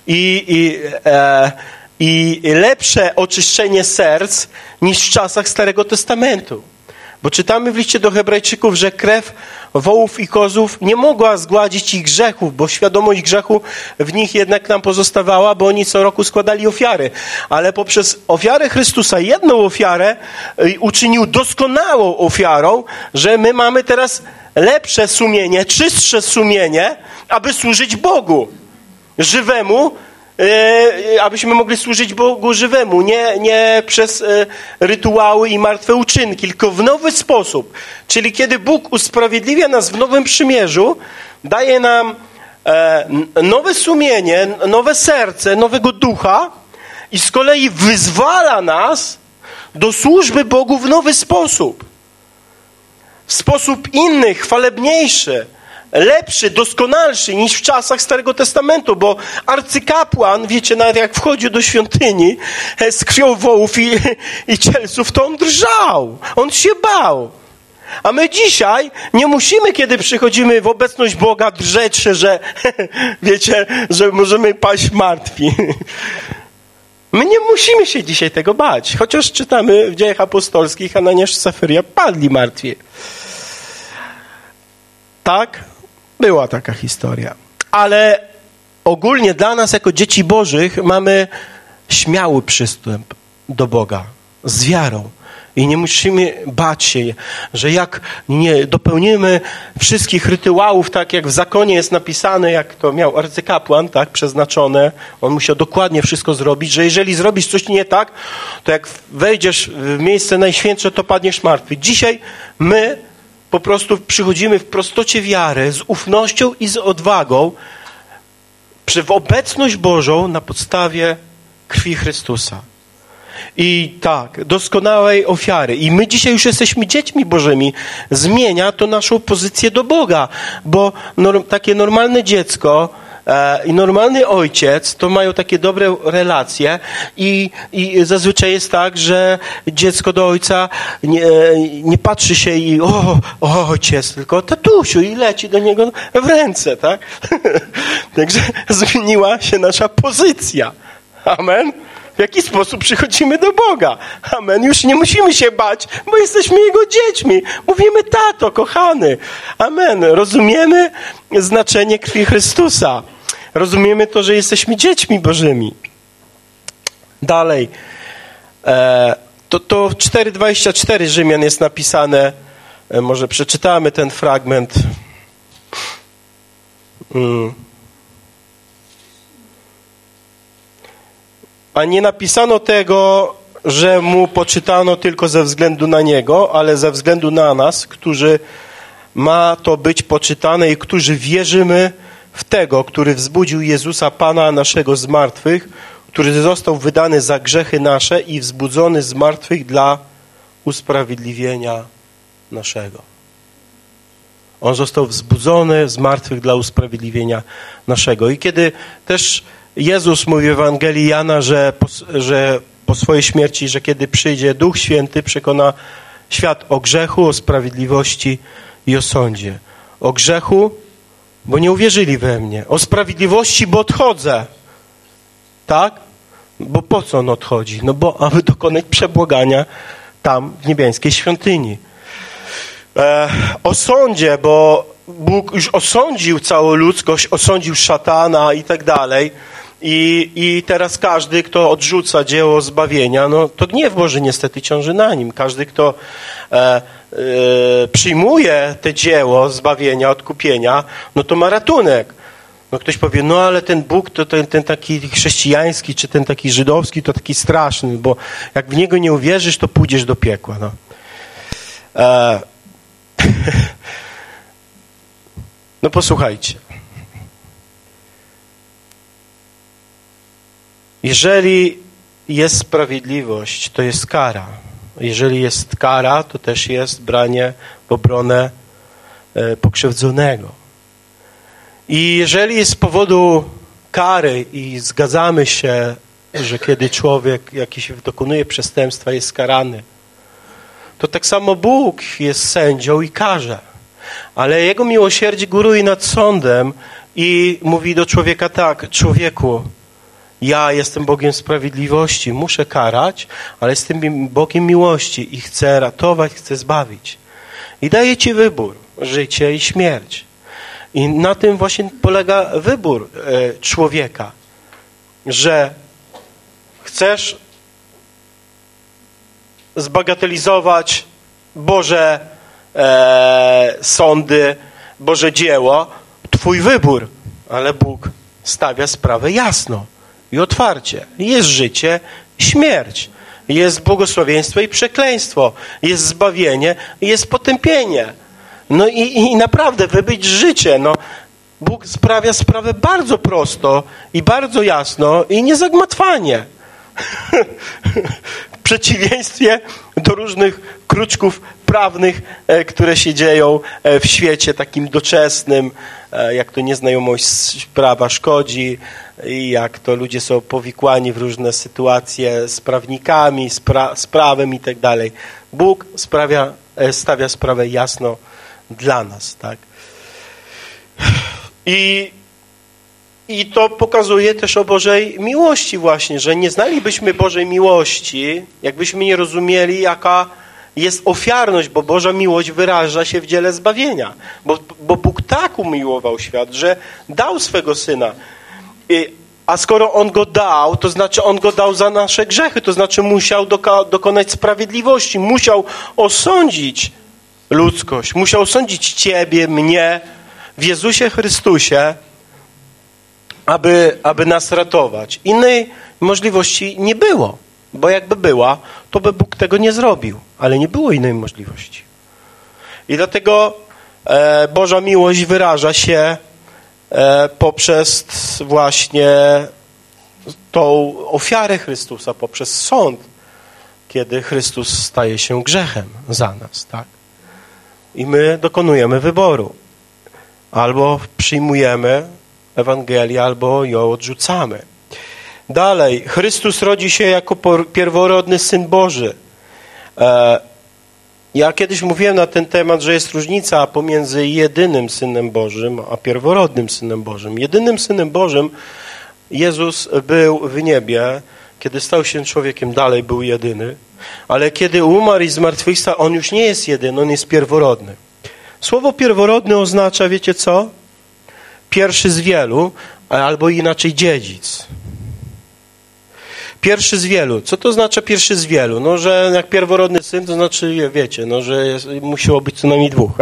i lepsze oczyszczenie serc niż w czasach Starego Testamentu. Bo czytamy w liście do Hebrajczyków, że krew wołów i kozłów nie mogła zgładzić ich grzechów, bo świadomość grzechu w nich jednak nam pozostawała, bo oni co roku składali ofiary. Ale poprzez ofiarę Chrystusa, jedną ofiarę, uczynił doskonałą ofiarą, że my mamy teraz lepsze sumienie, czystsze sumienie, aby służyć Bogu żywemu, abyśmy mogli służyć Bogu żywemu, nie przez rytuały i martwe uczynki, tylko w nowy sposób. Czyli kiedy Bóg usprawiedliwia nas w nowym przymierzu, daje nam nowe sumienie, nowe serce, nowego ducha i z kolei wyzwala nas do służby Bogu w nowy sposób. W sposób inny, chwalebniejszy, lepszy, doskonalszy niż w czasach Starego Testamentu, bo arcykapłan, wiecie, nawet jak wchodził do świątyni z krwią wołów i cielców, to on drżał, on się bał. A my dzisiaj nie musimy, kiedy przychodzimy w obecność Boga, drzeć się, że wiecie, że możemy paść martwi. My nie musimy się dzisiaj tego bać, chociaż czytamy w Dziejach Apostolskich, Ananiasz i Safiria padli martwi. Tak? Była taka historia. Ale ogólnie dla nas, jako dzieci Bożych, mamy śmiały przystęp do Boga z wiarą. I nie musimy bać się, że jak nie dopełnimy wszystkich rytuałów, tak jak w zakonie jest napisane, jak to miał arcykapłan, tak, przeznaczone, on musiał dokładnie wszystko zrobić, że jeżeli zrobisz coś nie tak, to jak wejdziesz w miejsce najświętsze, to padniesz martwy. Dzisiaj my po prostu przychodzimy w prostocie wiary, z ufnością i z odwagą w obecność Bożą na podstawie krwi Chrystusa. I tak, doskonałej ofiary. I my dzisiaj już jesteśmy dziećmi Bożymi. Zmienia to naszą pozycję do Boga, bo takie normalne dziecko i normalny ojciec to mają takie dobre relacje i zazwyczaj jest tak, że dziecko do ojca nie patrzy się i ojciec, tylko tatusiu i leci do niego w ręce, tak? Także zmieniła się nasza pozycja. Amen. W jaki sposób przychodzimy do Boga. Amen. Już nie musimy się bać, bo jesteśmy Jego dziećmi. Mówimy, tato, kochany. Amen. Rozumiemy znaczenie krwi Chrystusa. Rozumiemy to, że jesteśmy dziećmi Bożymi. Dalej. To w 4:24 Rzymian jest napisane. Może przeczytamy ten fragment. A nie napisano tego, że mu poczytano tylko ze względu na niego, ale ze względu na nas, którzy ma to być poczytane i którzy wierzymy w tego, który wzbudził Jezusa Pana naszego z martwych, który został wydany za grzechy nasze i wzbudzony z martwych dla usprawiedliwienia naszego. On został wzbudzony z martwych dla usprawiedliwienia naszego. I kiedy też Jezus mówi w Ewangelii Jana, że po swojej śmierci, że kiedy przyjdzie Duch Święty, przekona świat o grzechu, o sprawiedliwości i o sądzie. O grzechu, bo nie uwierzyli we mnie. O sprawiedliwości, bo odchodzę. Tak? Bo po co on odchodzi? No bo aby dokonać przebłagania tam w niebiańskiej świątyni. O sądzie, bo Bóg już osądził całą ludzkość, osądził szatana i tak dalej. I teraz każdy, kto odrzuca dzieło zbawienia, no to gniew Boży niestety ciąży na nim. Każdy, kto przyjmuje te dzieło zbawienia, odkupienia, no to ma ratunek. No ktoś powie, no ale ten Bóg, to ten taki chrześcijański, czy ten taki żydowski, to taki straszny, bo jak w Niego nie uwierzysz, to pójdziesz do piekła. No. No posłuchajcie. Jeżeli jest sprawiedliwość, to jest kara. Jeżeli jest kara, to też jest branie w obronę pokrzywdzonego. I jeżeli z powodu kary i zgadzamy się, że kiedy człowiek jakiś dokonuje przestępstwa, jest karany, to tak samo Bóg jest sędzią i karze. Ale Jego miłosierdzie góruje nad sądem i mówi do człowieka tak, człowieku, ja jestem Bogiem sprawiedliwości, muszę karać, ale jestem Bogiem miłości i chcę ratować, chcę zbawić. I daję ci wybór, życie i śmierć. I na tym właśnie polega wybór człowieka, że chcesz zbagatelizować Boże sądy, Boże dzieło, twój wybór, ale Bóg stawia sprawę jasno i otwarcie. Jest życie i śmierć. Jest błogosławieństwo i przekleństwo. Jest zbawienie i jest potępienie. No i naprawdę wybyć życie. No, Bóg sprawia sprawę bardzo prosto i bardzo jasno i niezagmatwanie. W przeciwieństwie do różnych kruczków prawnych, które się dzieją w świecie takim doczesnym, jak to nieznajomość prawa szkodzi i jak to ludzie są powikłani w różne sytuacje z prawnikami, z prawem i tak dalej. Bóg stawia sprawę jasno dla nas, tak? I to pokazuje też o Bożej miłości właśnie, że nie znalibyśmy Bożej miłości, jakbyśmy nie rozumieli, jaka jest ofiarność, bo Boża miłość wyraża się w dziele zbawienia. Bo Bóg tak umiłował świat, że dał swego Syna. A skoro On go dał, to znaczy On go dał za nasze grzechy, to znaczy musiał dokonać sprawiedliwości, musiał osądzić ludzkość, musiał osądzić ciebie, mnie w Jezusie Chrystusie, aby nas ratować. Innej możliwości nie było, bo jakby była, to by Bóg tego nie zrobił, ale nie było innej możliwości. I dlatego Boża miłość wyraża się poprzez właśnie tą ofiarę Chrystusa, poprzez sąd, kiedy Chrystus staje się grzechem za nas, tak? I my dokonujemy wyboru. Albo przyjmujemy Ewangelię, albo ją odrzucamy. Dalej, Chrystus rodzi się jako pierworodny Syn Boży. Ja kiedyś mówiłem na ten temat, że jest różnica pomiędzy jedynym Synem Bożym, a pierworodnym Synem Bożym. Jedynym Synem Bożym Jezus był w niebie, kiedy stał się człowiekiem, dalej był jedyny, ale kiedy umarł i zmartwychwstał, On już nie jest jedyny, On jest pierworodny. Słowo pierworodny oznacza, wiecie co? Pierwszy z wielu, albo inaczej dziedzic. Pierwszy z wielu. Co to znaczy pierwszy z wielu? No, że jak pierworodny syn, to znaczy, wiecie, no, że musiało być co najmniej dwóch.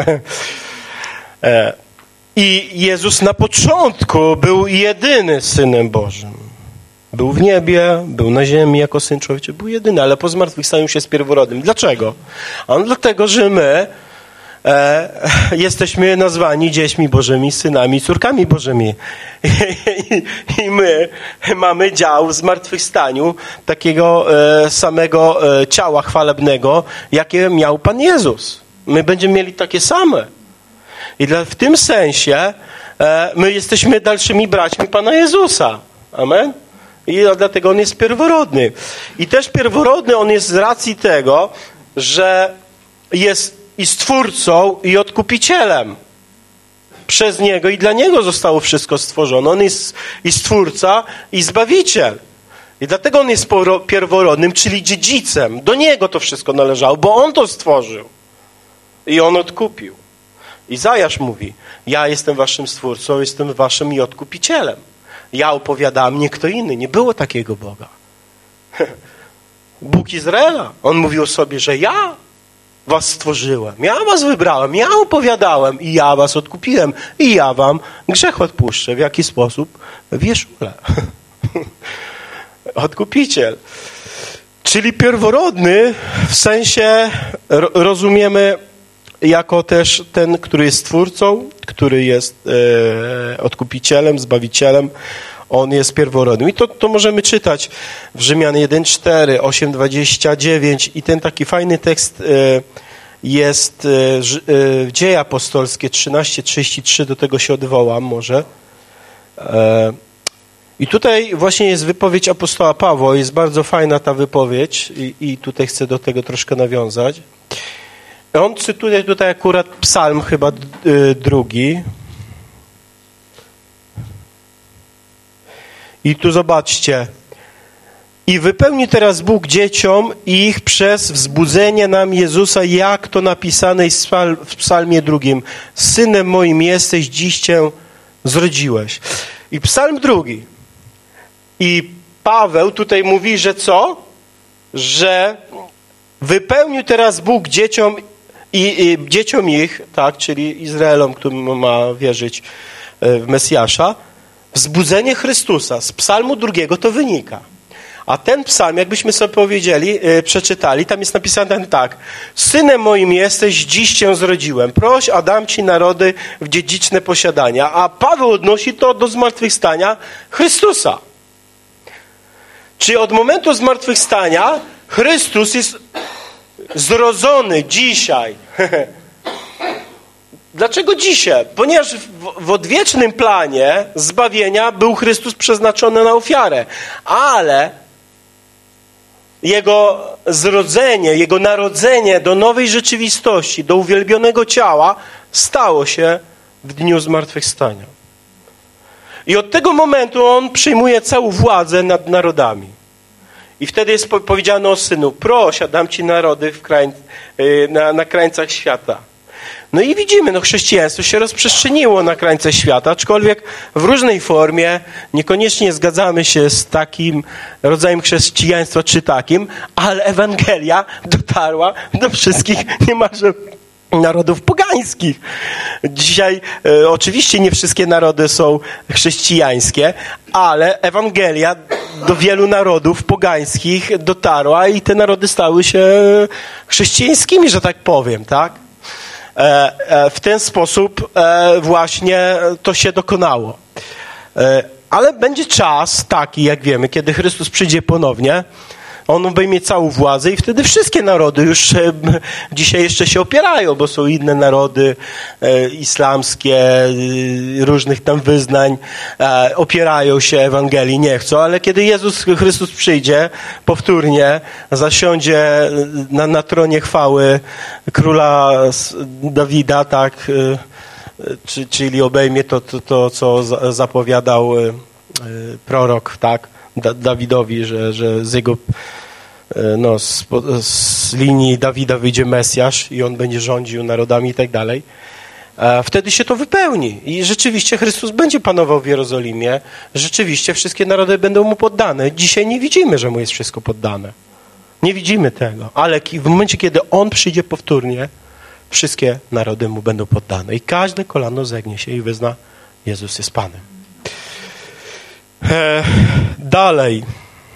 I Jezus na początku był jedyny Synem Bożym. Był w niebie, był na ziemi jako Syn Człowieczy, był jedyny, ale po zmartwychwstaniu już jest pierworodnym. Dlaczego? Dlatego, że my jesteśmy nazwani dziećmi Bożymi, synami, córkami Bożymi. I my mamy dział w zmartwychwstaniu takiego samego ciała chwalebnego, jakie miał Pan Jezus. My będziemy mieli takie same. I w tym sensie my jesteśmy dalszymi braćmi Pana Jezusa. Amen? I dlatego On jest pierworodny. I też pierworodny On jest z racji tego, że jest i Stwórcą, i Odkupicielem. Przez Niego i dla Niego zostało wszystko stworzone. On jest i Stwórca, i Zbawiciel. I dlatego On jest pierworodnym, czyli dziedzicem. Do Niego to wszystko należało, bo On to stworzył. I On odkupił. Izajasz mówi, ja jestem waszym Stwórcą, jestem waszym i Odkupicielem. Ja opowiadałem, nie kto inny. Nie było takiego Boga. Bóg Izraela. On mówił o sobie, że ja was stworzyłem, ja was wybrałem, ja opowiadałem i ja was odkupiłem i ja wam grzech odpuszczę. W jaki sposób? W Jeszule. Odkupiciel. Czyli pierworodny w sensie rozumiemy jako też ten, który jest Stwórcą, który jest Odkupicielem, Zbawicielem. On jest pierworodnym. I to możemy czytać w Rzymian 1:4, 8:29 i ten taki fajny tekst jest w Dzieje Apostolskie 13:33, do tego się odwołam może. I tutaj właśnie jest wypowiedź apostoła Pawła, jest bardzo fajna ta wypowiedź i tutaj chcę do tego troszkę nawiązać. On cytuje tutaj akurat psalm chyba 2. I tu zobaczcie. I wypełni teraz Bóg dzieciom ich przez wzbudzenie nam Jezusa, jak to napisane jest w psalmie 2. Synem moim jesteś, dziś cię zrodziłeś. I psalm 2. I Paweł tutaj mówi, że co? Że wypełnił teraz Bóg dzieciom i dzieciom ich, tak, czyli Izraelom, którym ma wierzyć w Mesjasza, wzbudzenie Chrystusa. Z psalmu 2 to wynika. A ten psalm, jakbyśmy sobie powiedzieli, przeczytali, tam jest napisane tak. Synem moim jesteś, dziś cię zrodziłem. Proś, a dam ci narody w dziedziczne posiadania. A Paweł odnosi to do zmartwychwstania Chrystusa. Czyli od momentu zmartwychwstania Chrystus jest zrodzony dzisiaj. Dlaczego dzisiaj? Ponieważ w odwiecznym planie zbawienia był Chrystus przeznaczony na ofiarę, ale Jego zrodzenie, Jego narodzenie do nowej rzeczywistości, do uwielbionego ciała stało się w dniu zmartwychwstania. I od tego momentu On przyjmuje całą władzę nad narodami. I wtedy jest powiedziane o Synu, proś, a dam ci narody na krańcach świata. No i widzimy, chrześcijaństwo się rozprzestrzeniło na krańce świata, aczkolwiek w różnej formie, niekoniecznie zgadzamy się z takim rodzajem chrześcijaństwa czy takim, ale Ewangelia dotarła do wszystkich niemalże narodów pogańskich. Dzisiaj oczywiście nie wszystkie narody są chrześcijańskie, ale Ewangelia do wielu narodów pogańskich dotarła i te narody stały się chrześcijańskimi, że tak powiem, tak? W ten sposób właśnie to się dokonało. Ale będzie czas taki, jak wiemy, kiedy Chrystus przyjdzie ponownie, On obejmie całą władzę i wtedy wszystkie narody już dzisiaj jeszcze się opierają, bo są inne narody islamskie, różnych tam wyznań, opierają się Ewangelii, nie chcą, ale kiedy Jezus Chrystus przyjdzie powtórnie, zasiądzie na tronie chwały króla Dawida, tak, czyli obejmie to co zapowiadał prorok, tak, Dawidowi, że z jego z linii Dawida wyjdzie Mesjasz i on będzie rządził narodami i tak dalej. Wtedy się to wypełni i rzeczywiście Chrystus będzie panował w Jerozolimie, rzeczywiście wszystkie narody będą mu poddane. Dzisiaj nie widzimy, że mu jest wszystko poddane. Nie widzimy tego, ale w momencie, kiedy on przyjdzie powtórnie, wszystkie narody mu będą poddane i każde kolano zegnie się i wyzna, Jezus jest Panem. Dalej.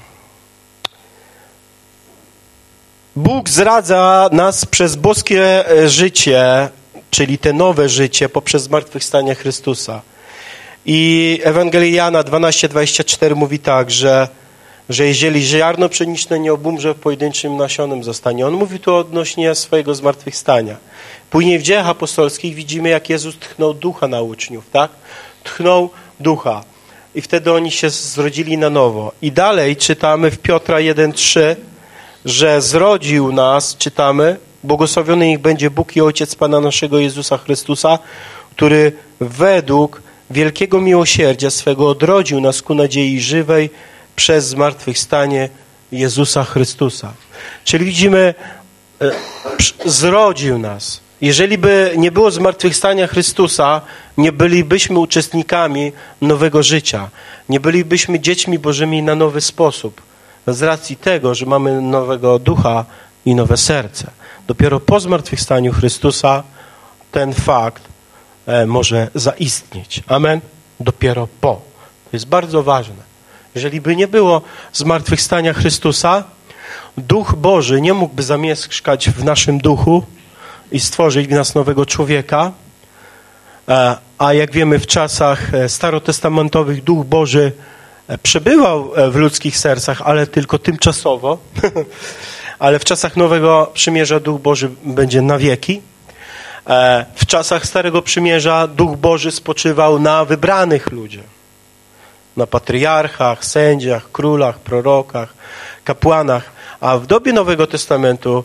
Bóg zdradza nas przez boskie życie, czyli te nowe życie poprzez zmartwychwstanie Chrystusa. I Ewangelia Jana 12:24 mówi tak, że jeżeli ziarno pszeniczne nie obumrze pojedynczym nasionem zostanie. On mówi tu odnośnie swojego zmartwychwstania. Później w Dziejach Apostolskich widzimy, jak Jezus tchnął ducha na uczniów, tak? Tchnął ducha. I wtedy oni się zrodzili na nowo. I dalej czytamy w Piotra 1:3, że zrodził nas, czytamy, błogosławiony niech będzie Bóg i Ojciec Pana naszego Jezusa Chrystusa, który według wielkiego miłosierdzia swego odrodził nas ku nadziei żywej przez zmartwychwstanie Jezusa Chrystusa. Czyli widzimy, zrodził nas. Jeżeli by nie było zmartwychwstania Chrystusa, nie bylibyśmy uczestnikami nowego życia. Nie bylibyśmy dziećmi Bożymi na nowy sposób. Z racji tego, że mamy nowego ducha i nowe serce. Dopiero po zmartwychwstaniu Chrystusa ten fakt może zaistnieć. Amen? Dopiero po. To jest bardzo ważne. Jeżeli by nie było zmartwychwstania Chrystusa, Duch Boży nie mógłby zamieszkać w naszym duchu i stworzyć w nas nowego człowieka. A jak wiemy, w czasach starotestamentowych Duch Boży przebywał w ludzkich sercach, ale tylko tymczasowo. Ale w czasach Nowego Przymierza Duch Boży będzie na wieki. W czasach Starego Przymierza Duch Boży spoczywał na wybranych ludziach. Na patriarchach, sędziach, królach, prorokach, kapłanach. A w dobie Nowego Testamentu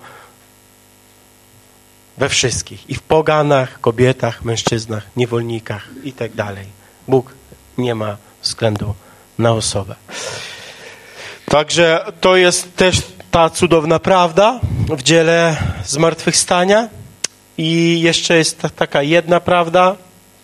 we wszystkich. I w poganach, kobietach, mężczyznach, niewolnikach i tak dalej. Bóg nie ma względu na osobę. Także to jest też ta cudowna prawda w dziele zmartwychwstania. I jeszcze jest taka jedna prawda.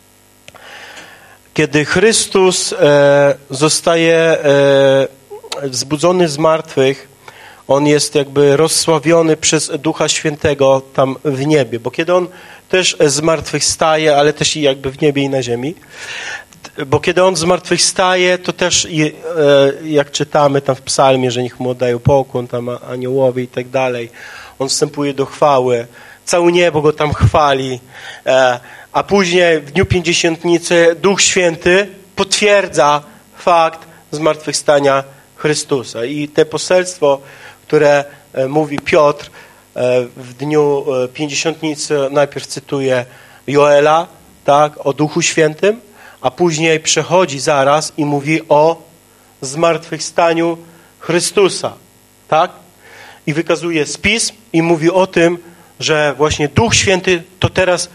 Kiedy Chrystus zostaje wzbudzony z martwych, On jest jakby rozsławiony przez Ducha Świętego tam w niebie. Bo kiedy On też zmartwychwstaje, ale też i jakby w niebie i na ziemi, bo kiedy On zmartwychwstaje, to też jak czytamy tam w psalmie, że niech Mu oddają pokłon, tam aniołowie i tak dalej. On wstępuje do chwały. Całe niebo Go tam chwali. A później w dniu Pięćdziesiątnicy Duch Święty potwierdza fakt zmartwychwstania Chrystusa. I te poselstwo, które mówi Piotr w dniu Pięćdziesiątnicy, najpierw cytuje Joela, tak, o Duchu Świętym, a później przechodzi zaraz i mówi o zmartwychwstaniu Chrystusa, tak? I wykazuje z Pism i mówi o tym, że właśnie Duch Święty to teraz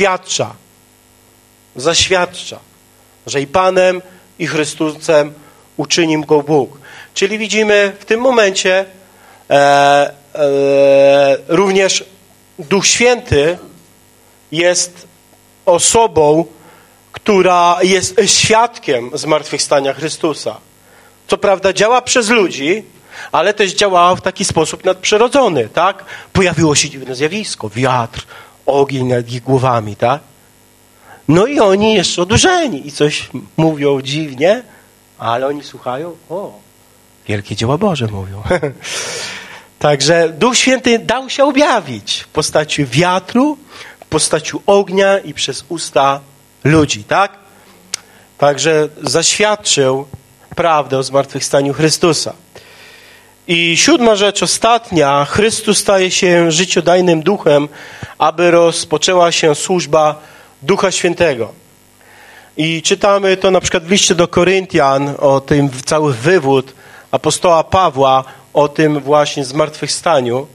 zaświadcza, że i Panem, i Chrystusem uczynił Go Bóg. Czyli widzimy w tym momencie również Duch Święty jest osobą, która jest świadkiem zmartwychwstania Chrystusa. Co prawda działa przez ludzi, ale też działała w taki sposób nadprzyrodzony, tak? Pojawiło się dziwne zjawisko, wiatr, ogień nad ich głowami, tak? No i oni jeszcze odurzeni i coś mówią dziwnie, ale oni słuchają, wielkie dzieła Boże mówią. Także Duch Święty dał się objawić w postaci wiatru, w postaci ognia i przez usta ludzi, tak? Także zaświadczył prawdę o zmartwychwstaniu Chrystusa. I 7. rzecz, ostatnia, Chrystus staje się życiodajnym duchem, aby rozpoczęła się służba Ducha Świętego. I czytamy to na przykład w liście do Koryntian, o tym cały wywód apostoła Pawła, o tym właśnie zmartwychwstaniu,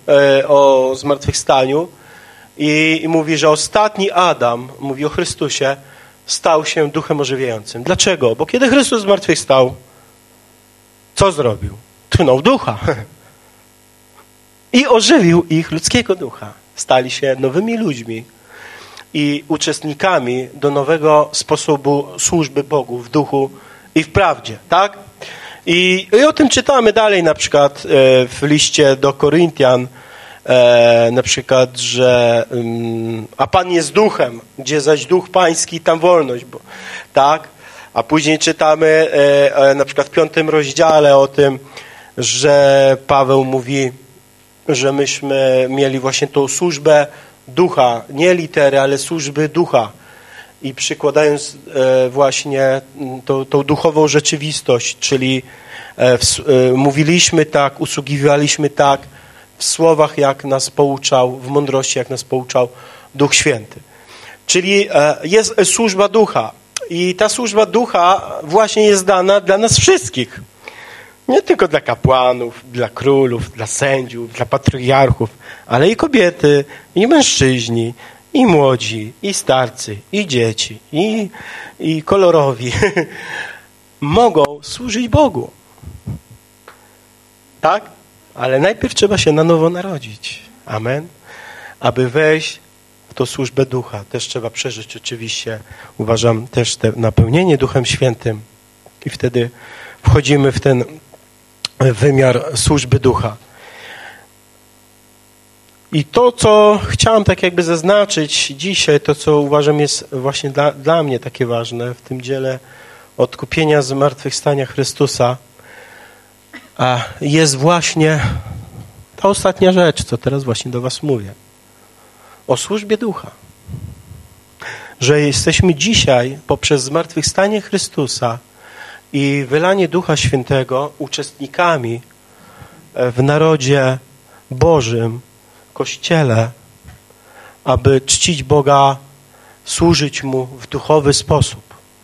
i mówi, że ostatni Adam, mówi o Chrystusie, stał się duchem ożywiającym. Dlaczego? Bo kiedy Chrystus zmartwychwstał, co zrobił? Tchnął ducha. I ożywił ich ludzkiego ducha. Stali się nowymi ludźmi i uczestnikami do nowego sposobu służby Bogu w duchu i w prawdzie, tak? I o tym czytamy dalej na przykład w liście do Koryntian, na przykład, że a Pan jest duchem, gdzie zaś duch pański, tam wolność, tak? A później czytamy na przykład w 5. rozdziale o tym, że Paweł mówi, że myśmy mieli właśnie tą służbę ducha, nie litery, ale służby ducha. I przykładając właśnie tą duchową rzeczywistość, czyli mówiliśmy tak, usługiwaliśmy tak, w słowach jak nas pouczał, w mądrości jak nas pouczał Duch Święty. Czyli jest służba ducha. I ta służba ducha właśnie jest dana dla nas wszystkich. Nie tylko dla kapłanów, dla królów, dla sędziów, dla patriarchów, ale i kobiety, i mężczyźni, i młodzi, i starcy, i dzieci, i kolorowi mogą służyć Bogu. Tak? Ale najpierw trzeba się na nowo narodzić. Amen. Aby wejść w tą służbę ducha, też trzeba przeżyć oczywiście, uważam, też te napełnienie Duchem Świętym i wtedy wchodzimy w ten wymiar służby ducha. I to, co chciałem tak jakby zaznaczyć dzisiaj, to, co uważam jest właśnie dla mnie takie ważne w tym dziele odkupienia zmartwychwstania Chrystusa, jest właśnie ta ostatnia rzecz, co teraz właśnie do was mówię. O służbie ducha. Że jesteśmy dzisiaj poprzez zmartwychwstanie Chrystusa i wylanie Ducha Świętego uczestnikami w narodzie Bożym, Kościele, aby czcić Boga, służyć Mu w duchowy sposób.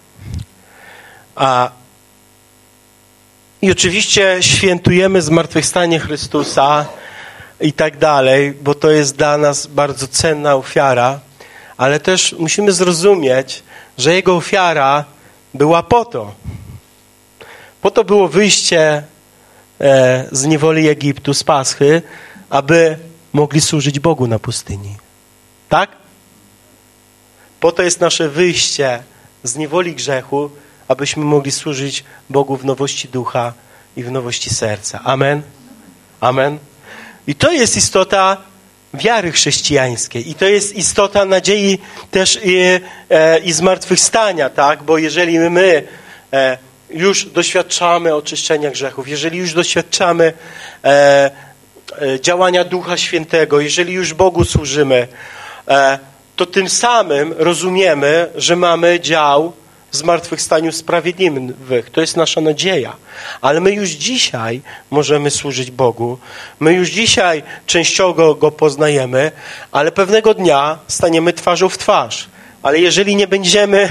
I oczywiście świętujemy zmartwychwstanie Chrystusa i tak dalej, bo to jest dla nas bardzo cenna ofiara, ale też musimy zrozumieć, że Jego ofiara była po to. Po to było wyjście z niewoli Egiptu, z Paschy, aby mogli służyć Bogu na pustyni. Tak? Po to jest nasze wyjście z niewoli grzechu, abyśmy mogli służyć Bogu w nowości ducha i w nowości serca. Amen? Amen? I to jest istota wiary chrześcijańskiej. I to jest istota nadziei też i zmartwychwstania, tak? Bo jeżeli my już doświadczamy oczyszczenia grzechów, jeżeli już doświadczamy działania Ducha Świętego, jeżeli już Bogu służymy, to tym samym rozumiemy, że mamy dział w zmartwychwstaniu sprawiedliwych. To jest nasza nadzieja. Ale my już dzisiaj możemy służyć Bogu. My już dzisiaj częściowo Go poznajemy, ale pewnego dnia staniemy twarzą w twarz. Ale jeżeli nie będziemy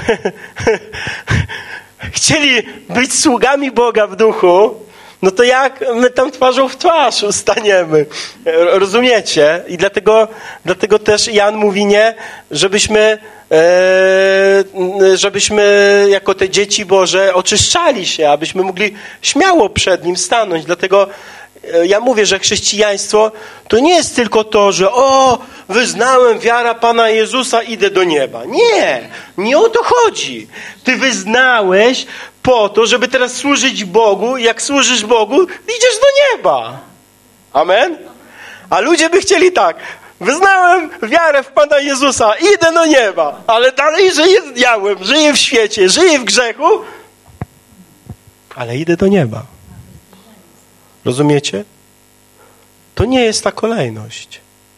chcieli być sługami Boga w duchu, no to jak my tam twarzą w twarz staniemy? Rozumiecie? I dlatego też Jan mówi nie, żebyśmy jako te dzieci Boże oczyszczali się, abyśmy mogli śmiało przed Nim stanąć. Dlatego ja mówię, że chrześcijaństwo to nie jest tylko to, że wyznałem wiarę Pana Jezusa, idę do nieba. Nie o to chodzi. Ty wyznałeś po to, żeby teraz służyć Bogu. Jak służysz Bogu, idziesz do nieba. Amen? A ludzie by chcieli tak. Wyznałem wiarę w Pana Jezusa, idę do nieba, ale dalej żyję z diabłem, żyję w świecie, żyję w grzechu, ale idę do nieba. Rozumiecie? To nie jest ta kolejność.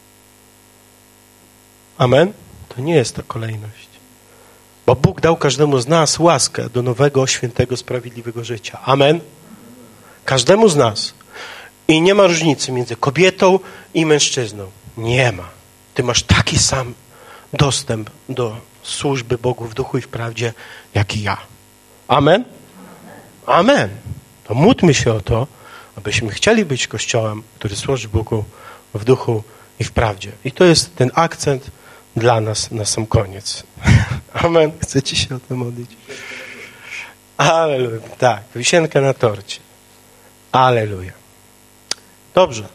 Amen? To nie jest ta kolejność. Bo Bóg dał każdemu z nas łaskę do nowego, świętego, sprawiedliwego życia. Amen? Każdemu z nas. I nie ma różnicy między kobietą i mężczyzną. Nie ma. Ty masz taki sam dostęp do służby Bogu w duchu i w prawdzie, jak i ja. Amen? Amen. To módlmy się o to, abyśmy chcieli być Kościołem, który służy Bogu w duchu i w prawdzie. I to jest ten akcent dla nas na sam koniec. Amen. Chcecie się o to modlić? Alleluja. Tak, wisienka na torcie. Alleluja. Dobrze.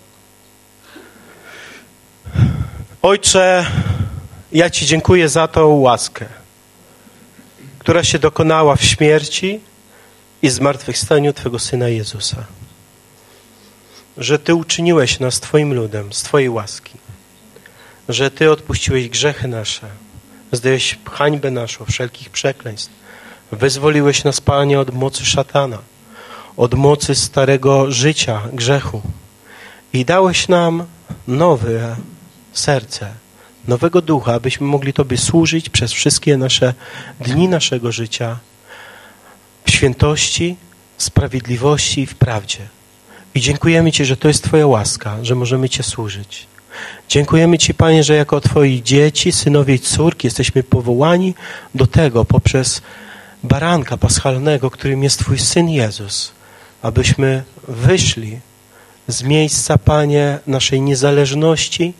Ojcze, ja Ci dziękuję za tą łaskę, która się dokonała w śmierci i zmartwychwstaniu Twego Syna Jezusa. Że Ty uczyniłeś nas Twoim ludem z Twojej łaski. Że Ty odpuściłeś grzechy nasze. Zdjąłeś hańbę naszą, wszelkich przekleństw. Wyzwoliłeś nas, Panie, od mocy szatana, od mocy starego życia, grzechu. I dałeś nam nowe serce, nowego ducha, abyśmy mogli Tobie służyć przez wszystkie nasze dni naszego życia w świętości, sprawiedliwości i w prawdzie. I dziękujemy Ci, że to jest Twoja łaska, że możemy Cię służyć. Dziękujemy Ci, Panie, że jako Twoi dzieci, synowie i córki jesteśmy powołani do tego poprzez baranka paschalnego, którym jest Twój Syn Jezus, abyśmy wyszli z miejsca, Panie, naszej niezależności,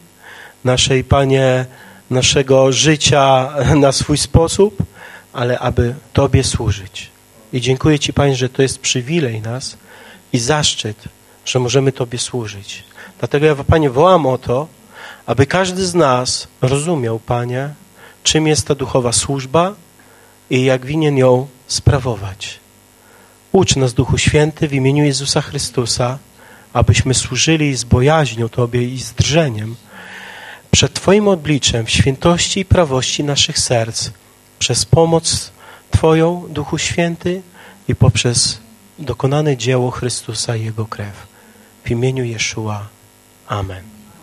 naszego życia na swój sposób, ale aby Tobie służyć. I dziękuję Ci, Panie, że to jest przywilej nas i zaszczyt, że możemy Tobie służyć. Dlatego ja, Panie, wołam o to, aby każdy z nas rozumiał, Panie, czym jest ta duchowa służba i jak winien ją sprawować. Ucz nas, Duchu Święty, w imieniu Jezusa Chrystusa, abyśmy służyli z bojaźnią Tobie i z drżeniem przed Twoim obliczem w świętości i prawości naszych serc, przez pomoc Twoją, Duchu Święty, i poprzez dokonane dzieło Chrystusa i Jego krew. W imieniu Jeszua. Amen.